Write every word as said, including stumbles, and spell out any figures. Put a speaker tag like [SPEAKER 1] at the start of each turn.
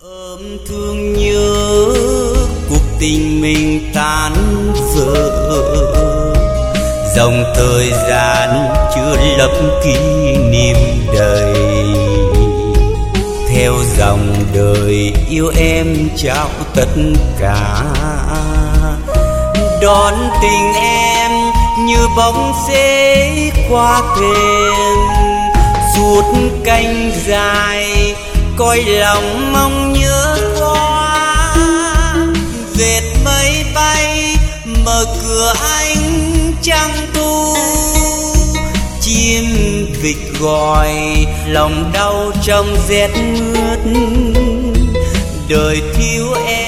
[SPEAKER 1] ôm thương nhớ cuộc tình mình tan vỡ, dòng thời gian chưa lấp kỷ niệm đời, theo dòng đời yêu em trao tất cả, đón tình em như bóng xế qua thềm, suốt canh dài coi lòng mong nhớ qua, dệt mây bay mở cửa ánh trăng thu, chim vịt gọi lòng đau trong rét mướt, đời thiếu em